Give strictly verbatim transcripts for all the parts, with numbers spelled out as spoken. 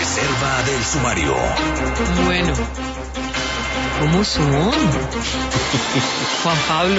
reserva del sumario. Bueno, ¿cómo son? Juan Pablo.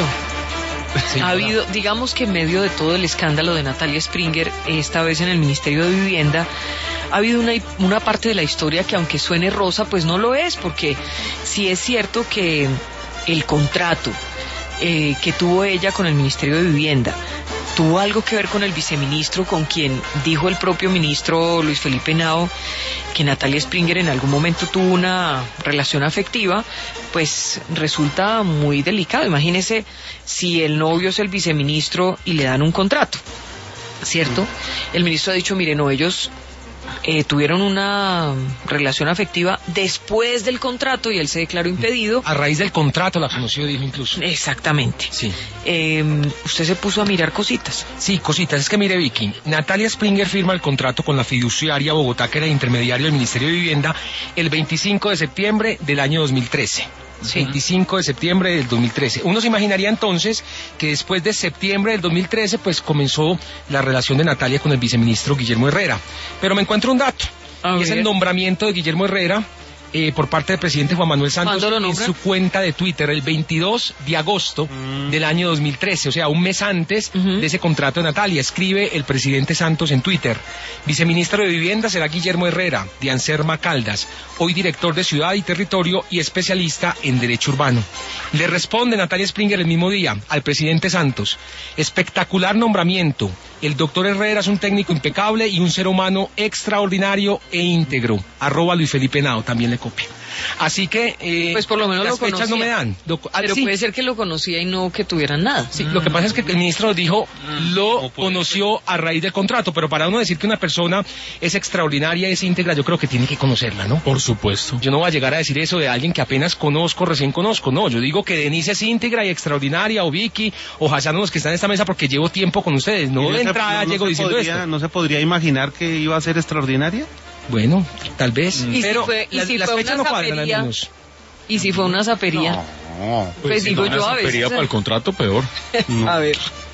Sí, ha habido, digamos que en medio de todo el escándalo de Natalia Springer, esta vez en el Ministerio de Vivienda, ha habido una, una parte de la historia que, aunque suene rosa, pues no lo es, porque sí es cierto que el contrato eh, que tuvo ella con el Ministerio de Vivienda tuvo algo que ver con el viceministro, con quien dijo el propio ministro Luis Felipe Henao que Natalia Springer en algún momento tuvo una relación afectiva. Pues resulta muy delicado. Imagínese si el novio es el viceministro y le dan un contrato, ¿cierto? El ministro ha dicho, mire, no, ellos eh, tuvieron una relación afectiva después del contrato y él se declaró impedido. A raíz del contrato la conoció, dijo incluso. Exactamente. Sí. Eh, usted se puso a mirar cositas. Sí, cositas. Es que mire, Vicky, Natalia Springer firma el contrato con la fiduciaria Bogotá, que era intermediario del Ministerio de Vivienda, el veinticinco de septiembre del año dos mil trece. Sí. veinticinco de septiembre del dos mil trece. Uno se imaginaría entonces que después de septiembre del dos mil trece pues comenzó la relación de Natalia con el viceministro Guillermo Herrera. Pero me encuentro un dato, y es el nombramiento de Guillermo Herrera eh, por parte del presidente Juan Manuel Santos en su cuenta de Twitter el veintidós de agosto mm. del año dos mil trece, o sea, un mes antes uh-huh. de ese contrato de Natalia. Escribe el presidente Santos en Twitter: viceministro de Vivienda será Guillermo Herrera, de Anserma Caldas, hoy director de Ciudad y Territorio y especialista en Derecho Urbano. Le responde Natalia Springer el mismo día al presidente Santos: espectacular nombramiento, el doctor Herrera es un técnico impecable y un ser humano extraordinario e íntegro. Arroba Luis Felipe Henao, también le copia. Así que eh, pues por lo menos las lo fechas conocía. no me dan. Lo, Pero sí. puede ser que lo conocía y no que tuvieran nada. Sí, mm. lo que pasa es que el ministro nos dijo, mm. lo no conoció a raíz del contrato, pero para uno decir que una persona es extraordinaria, es íntegra, yo creo que tiene que conocerla, ¿no? Por supuesto. Yo no voy a llegar a decir eso de alguien que apenas conozco, recién conozco, no. Yo digo que Denise es íntegra y extraordinaria, o Vicky, o Hassan, los que están en esta mesa, porque llevo tiempo con ustedes. No, no de entrada no, no llego diciendo podría, esto. ¿No se podría imaginar que iba a ser extraordinaria? Bueno, tal vez. ¿Y pero si fue, y las, si las fue fechas una no cuadran, al zapería? menos. ¿Y si fue una zapería? No. Pues, pues digo si no yo a veces. Para el contrato peor. No. A ver.